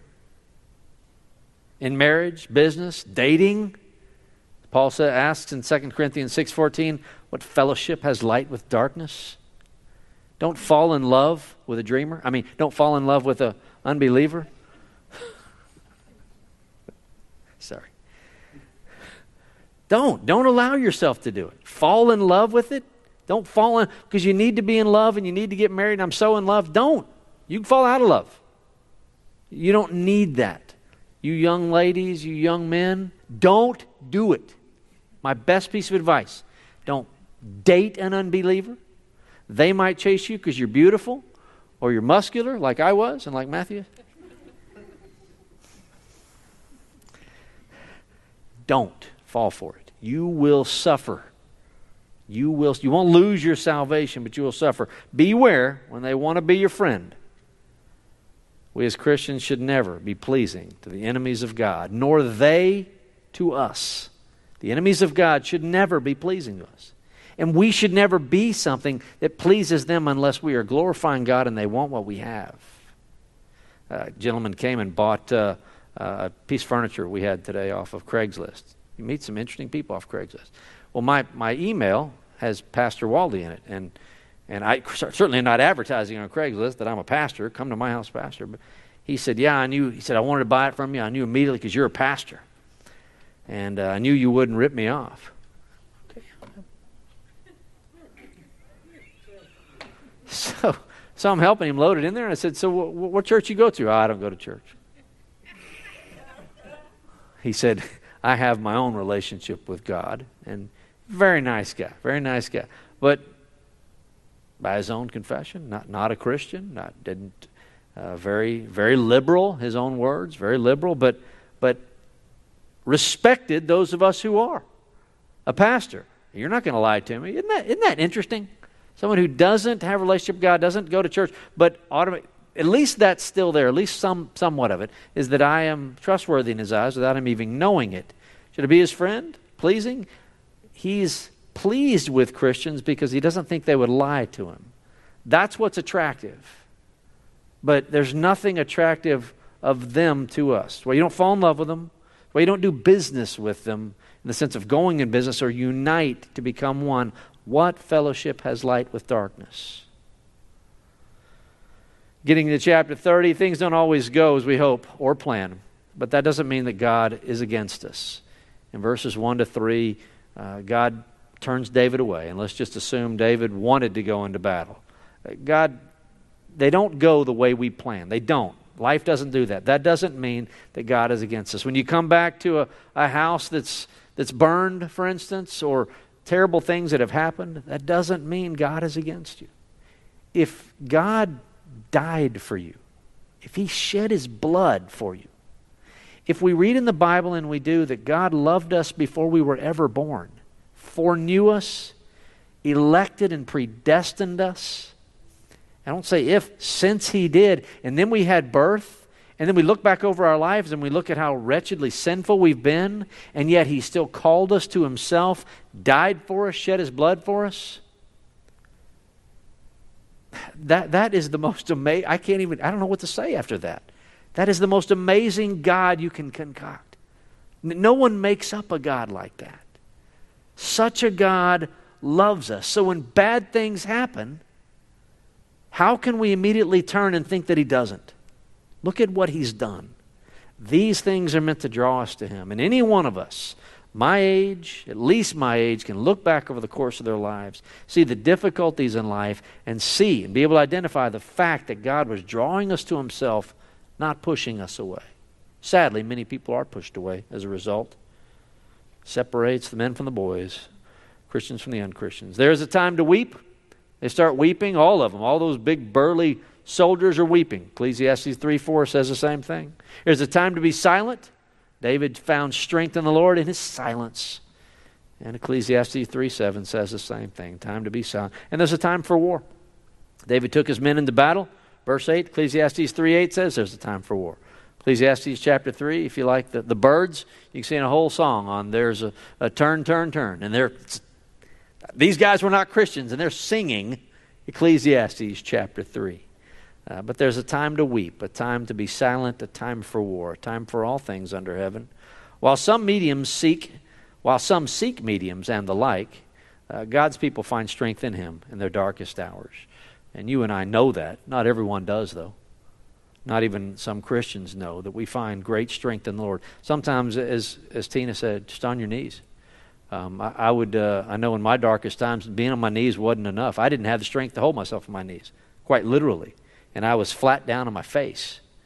In marriage, business, dating, Paul says, asks in Second Corinthians six fourteen, what fellowship has light with darkness? Don't fall in love with a dreamer. I mean, don't fall in love with an unbeliever. Sorry. Don't. Don't allow yourself to do it. Fall in love with it. Don't fall in, because you need to be in love and you need to get married and I'm so in love. Don't. You can fall out of love. You don't need that. You young ladies, you young men, don't do it. My best piece of advice, don't date an unbeliever. They might chase you because you're beautiful or you're muscular like I was and like Matthew. Don't fall for it. You will suffer. You will. You won't lose your salvation, but you will suffer. Beware when they want to be your friend. We as Christians should never be pleasing to the enemies of God, nor they to us. The enemies of God should never be pleasing to us. And we should never be something that pleases them unless we are glorifying God and they want what we have. A gentleman came and bought uh, a piece of furniture we had today off of Craigslist. You meet some interesting people off Craigslist. Well, my, my email has Pastor Waldy in it, and and I certainly am not advertising on Craigslist that I'm a pastor. Come to my house, pastor. But he said, yeah, I knew. He said, I wanted to buy it from you. I knew immediately because you're a pastor. And uh, I knew you wouldn't rip me off. Okay. So, so I'm helping him load it in there, and I said, so what, what church you go to? Oh, I don't go to church. He said, I have my own relationship with God. And very nice guy, very nice guy. But by his own confession, not not a Christian, not didn't uh, very very liberal, his own words, very liberal, but but respected those of us who are. A pastor, you're not going to lie to me. Isn't that isn't that interesting? Someone who doesn't have a relationship with God, doesn't go to church, but automatically, at least that's still there, at least some somewhat of it, is that I am trustworthy in his eyes without him even knowing it. Should I be his friend? Pleasing? He's pleased with Christians because he doesn't think they would lie to him. That's what's attractive. But there's nothing attractive of them to us. Well, you don't fall in love with them. Well, you don't do business with them in the sense of going in business or unite to become one. What fellowship has light with darkness? Getting to chapter thirty, things don't always go as we hope or plan. But that doesn't mean that God is against us. In verses one to three, uh, God turns David away. And let's just assume David wanted to go into battle. God, they don't go the way we plan. They don't. Life doesn't do that. That doesn't mean that God is against us. When you come back to a, a house that's that's burned, for instance, or terrible things that have happened, that doesn't mean God is against you. If God died for you, if He shed His blood for you, if we read in the Bible, and we do, that God loved us before we were ever born, foreknew us, elected and predestined us, I don't say if, since He did, and then we had birth, and then we look back over our lives and we look at how wretchedly sinful we've been, and yet He still called us to Himself, died for us, shed His blood for us. That that is the most amazing, I can't even, I don't know what to say after that. That is the most amazing God you can concoct. No one makes up a God like that. Such a God loves us. So when bad things happen, how can we immediately turn and think that He doesn't? Look at what He's done. These things are meant to draw us to Him. And any one of us, my age, at least my age, can look back over the course of their lives, see the difficulties in life, and see and be able to identify the fact that God was drawing us to Himself, not pushing us away. Sadly, many people are pushed away as a result. Separates the men from the boys, Christians from the unchristians. There's a time to weep. They start weeping, all of them. All those big burly soldiers are weeping. Ecclesiastes three four says the same thing. There's a time to be silent. David found strength in the Lord in his silence. And Ecclesiastes three seven says the same thing. Time to be silent. And there's a time for war. David took his men into battle. Verse eight, Ecclesiastes three eight says there's a time for war. Ecclesiastes chapter three, if you like the, the birds, you can sing a whole song on there's a, a turn, turn, turn. And they're, these guys were not Christians, and they're singing Ecclesiastes chapter three. Uh, but there's a time to weep, a time to be silent, a time for war, a time for all things under heaven. While some mediums seek, while some seek mediums and the like, uh, God's people find strength in Him in their darkest hours. And you and I know that. Not everyone does, though. Not even some Christians know that we find great strength in the Lord. Sometimes, as as Tina said, just on your knees. Um, I, I would. Uh, I know in my darkest times, being on my knees wasn't enough. I didn't have the strength to hold myself on my knees, quite literally, and I was flat down on my face.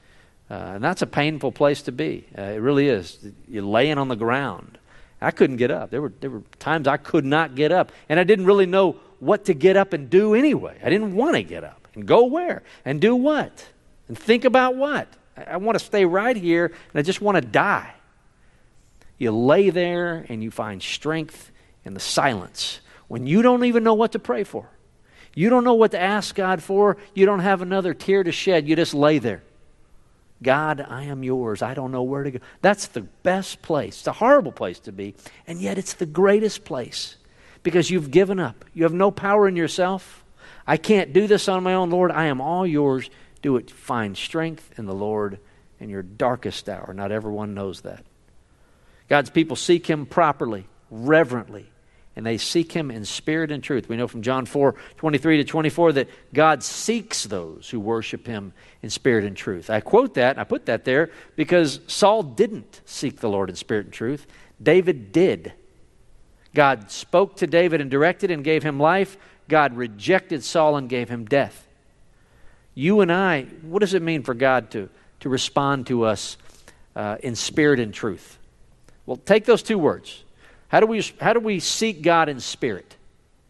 Uh, and that's a painful place to be. Uh, it really is. You're laying on the ground. I couldn't get up. There were there were times I could not get up. And I didn't really know what to get up and do anyway. I didn't want to get up. And go where? And do what? And think about what? I, I want to stay right here, and I just want to die. You lay there, and you find strength in the silence when you don't even know what to pray for. You don't know what to ask God for. You don't have another tear to shed. You just lay there. God, I am yours. I don't know where to go. That's the best place. It's a horrible place to be, and yet it's the greatest place because you've given up. You have no power in yourself. I can't do this on my own, Lord. I am all yours. Do it. Find strength in the Lord in your darkest hour. Not everyone knows that. God's people seek Him properly, reverently, and they seek Him in spirit and truth. We know from John four, twenty-three to twenty-four that God seeks those who worship Him in spirit and truth. I quote that, I put that there because Saul didn't seek the Lord in spirit and truth. David did. God spoke to David and directed and gave him life. God rejected Saul and gave him death. You and I, what does it mean for God to, to respond to us uh, in spirit and truth? Well, take those two words. How do we how do we seek God in spirit?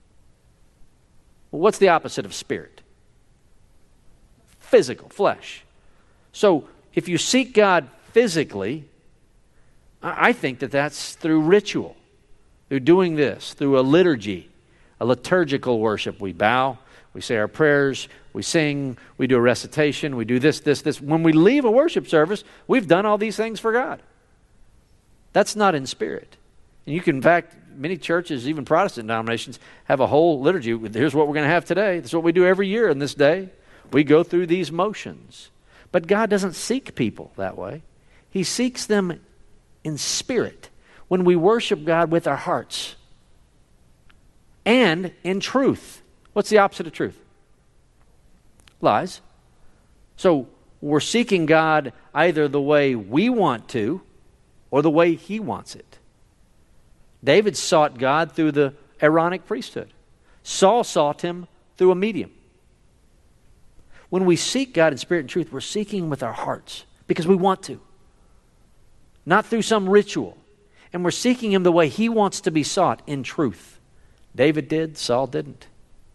Well, what's the opposite of spirit? Physical, flesh. So if you seek God physically, I think that that's through ritual, through doing this, through a liturgy, a liturgical worship. We bow, we say our prayers, we sing, we do a recitation, we do this, this, this. When we leave a worship service, we've done all these things for God. That's not in spirit. And you can, in fact, many churches, even Protestant denominations, have a whole liturgy. Here's what we're going to have today. This is what we do every year in this day. We go through these motions. But God doesn't seek people that way. He seeks them in spirit when we worship God with our hearts and in truth. What's the opposite of truth? Lies. So we're seeking God either the way we want to or the way He wants it. David sought God through the Aaronic priesthood. Saul sought Him through a medium. When we seek God in spirit and truth, we're seeking Him with our hearts because we want to. Not through some ritual. And we're seeking Him the way He wants to be sought in truth. David did, Saul didn't.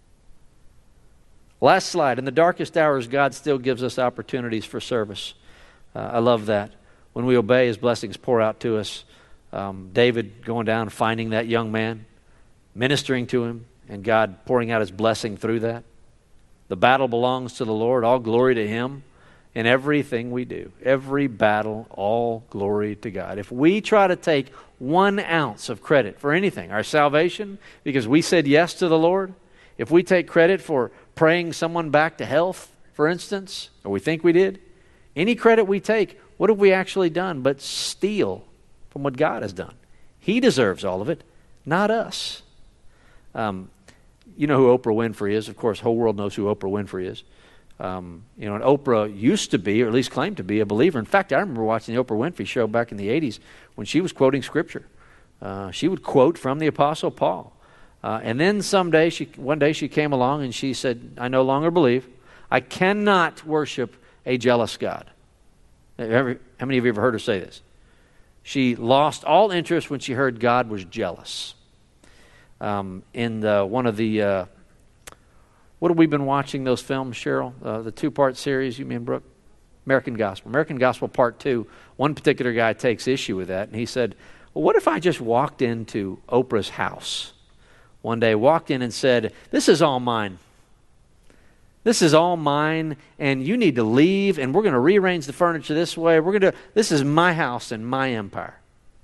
Last slide. In the darkest hours, God still gives us opportunities for service. Uh, I love that. When we obey, His blessings pour out to us. Um, David going down, finding that young man, ministering to him, and God pouring out His blessing through that. The battle belongs to the Lord. All glory to Him in everything we do. Every battle, all glory to God. If we try to take one ounce of credit for anything, our salvation, because we said yes to the Lord, if we take credit for praying someone back to health, for instance, or we think we did, any credit we take, what have we actually done but steal from what God has done? He deserves all of it, not us. Um, you know who Oprah Winfrey is. Of course, the whole world knows who Oprah Winfrey is. Um, you know, and Oprah used to be, or at least claimed to be, a believer. In fact, I remember watching the Oprah Winfrey show back in the eighties when she was quoting Scripture. Uh, she would quote from the Apostle Paul. Uh, and then someday, she, one day she came along and she said, I no longer believe. I cannot worship a jealous God. How many of you ever heard her say this? She lost all interest when she heard God was jealous. Um, in the, one of the, uh, what have we been watching those films, Cheryl? Uh, the two-part series, you mean, Brooke? American Gospel. American Gospel Part two. One particular guy takes issue with that, and he said, well, what if I just walked into Oprah's house one day, walked in and said, this is all mine. This is all mine, and you need to leave, and we're going to rearrange the furniture this way. We're going to. This is my house and my empire.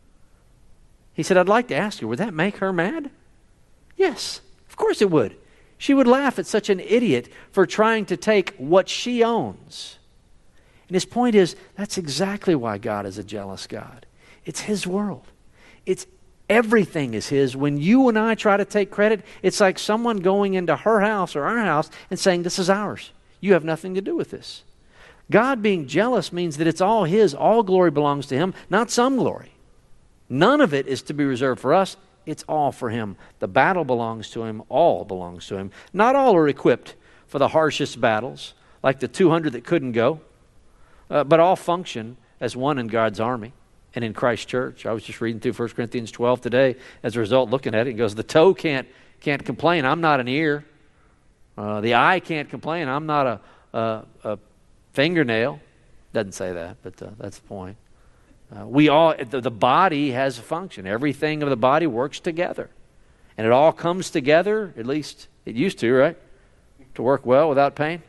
He said, I'd like to ask you, would that make her mad? Yes, of course it would. She would laugh at such an idiot for trying to take what she owns. And his point is, that's exactly why God is a jealous God. It's His world. It's everything is His. When you and I try to take credit, it's like someone going into her house or our house and saying, this is ours. You have nothing to do with this. God being jealous means that it's all His. All glory belongs to Him, not some glory. None of it is to be reserved for us. It's all for Him. The battle belongs to Him. All belongs to Him. Not all are equipped for the harshest battles, like the two hundred that couldn't go, uh, but all function as one in God's army and in Christ's church. I was just reading through First Corinthians twelve today as a result, looking at it. It goes, the toe can't can't complain. I'm not an ear. Uh, the eye can't complain. I'm not a, a, a fingernail. Doesn't say that, but uh, that's the point. Uh, we all, the, the body has a function. Everything of the body works together. And it all comes together, at least it used to, right? To work well without pain.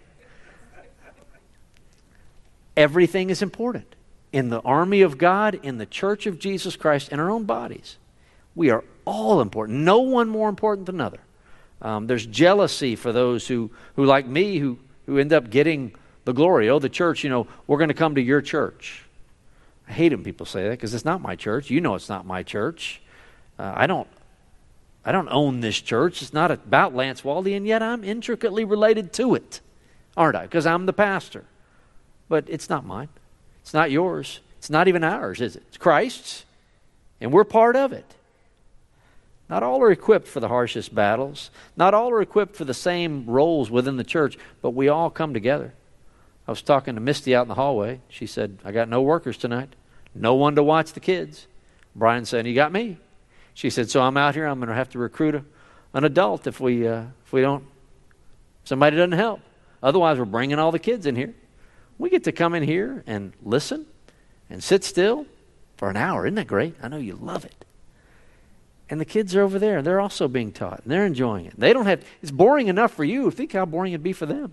Everything is important. In the army of God, in the church of Jesus Christ, in our own bodies. We are all important. No one more important than another. Um, there's jealousy for those who, who like me, who, who end up getting the glory. Oh, the church, you know, we're going to come to your church. I hate it when people say that because it's not my church. You know it's not my church. Uh, I don't I don't own this church. It's not about Lance Waldy, and yet I'm intricately related to it, aren't I? Because I'm the pastor. But it's not mine. It's not yours. It's not even ours, is it? It's Christ's, and we're part of it. Not all are equipped for the harshest battles. Not all are equipped for the same roles within the church, but we all come together. I was talking to Misty out in the hallway. She said, I got no workers tonight. No one to watch the kids. Brian said, you got me. She said, so I'm out here. I'm going to have to recruit a, an adult if we uh, if we don't, somebody doesn't help. Otherwise, we're bringing all the kids in here. We get to come in here and listen and sit still for an hour. Isn't that great? I know you love it. And the kids are over there. They're also being taught, and they're enjoying it. They don't have, it's boring enough for you. Think how boring it'd be for them.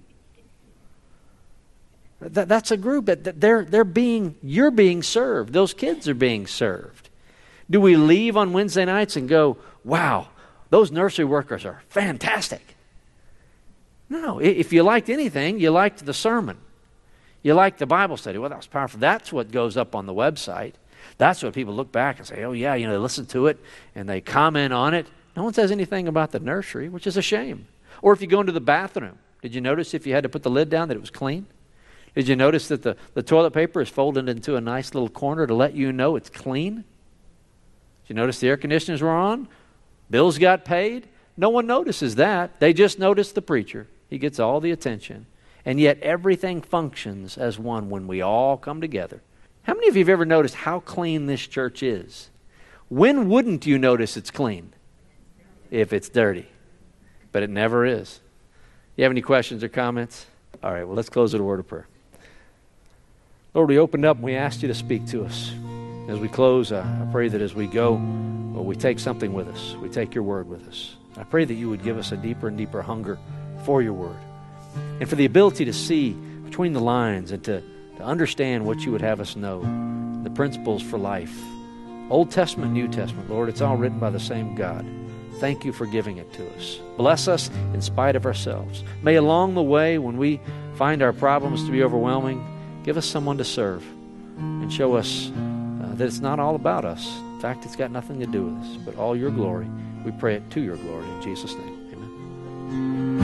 That, that's a group that they're they're being, you're being served. Those kids are being served. Do we leave on Wednesday nights and go, wow, those nursery workers are fantastic? No, if you liked anything, you liked the sermon. You liked the Bible study. Well, that was powerful. That's what goes up on the website. That's what people look back and say, oh yeah, you know, they listen to it and they comment on it. No one says anything about the nursery, which is a shame. Or if you go into the bathroom, did you notice if you had to put the lid down that it was clean? Did you notice that the, the toilet paper is folded into a nice little corner to let you know it's clean? Did you notice the air conditioners were on? Bills got paid? No one notices that. They just notice the preacher. He gets all the attention. And yet everything functions as one when we all come together. How many of you have ever noticed how clean this church is? When wouldn't you notice it's clean? If it's dirty. But it never is. You have any questions or comments? All right, well, let's close with a word of prayer. Lord, we opened up and we asked you to speak to us. As we close, uh, I pray that as we go, well, we take something with us. We take your word with us. I pray that you would give us a deeper and deeper hunger for your word. And for the ability to see between the lines and to, to understand what you would have us know. The principles for life. Old Testament, New Testament. Lord, it's all written by the same God. Thank you for giving it to us. Bless us in spite of ourselves. May along the way, when we find our problems to be overwhelming, give us someone to serve and show us uh, that it's not all about us. In fact, it's got nothing to do with us, but all your glory. We pray it to your glory in Jesus' name. Amen.